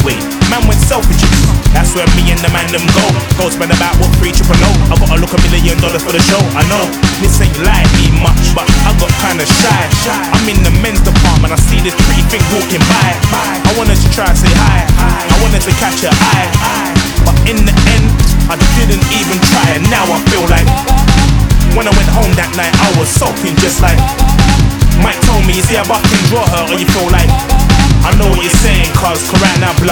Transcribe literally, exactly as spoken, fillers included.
anyway. Man went selfish. That's where me and the man them go. Go spend about what three triple O. I gotta look a million dollars for the show. I know this ain't like me much, but I got kinda shy. I'm in the men's department. I see this pretty thing walking by. I wanted to try to say hi. I wanted to catch her eye, but in the end, I didn't even try. And now I feel like when I went home that night, I was sulking just like Mike told me, you see, I can draw her, or you feel like I know what you're saying, cause right now, blood.